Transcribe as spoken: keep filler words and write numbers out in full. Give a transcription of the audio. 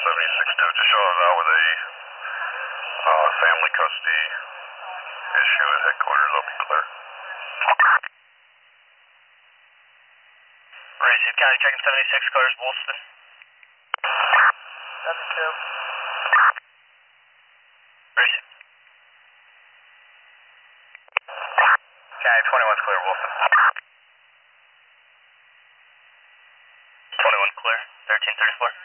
seventy-six two, just show us out with a uh, family custody issue at headquarters. I'll be clear. Racine County, checking seventy-six, clears Wolfson. seventy-two. Racine. County twenty-one's clear, Wolfson. twenty-one clear, thirteen thirty-four.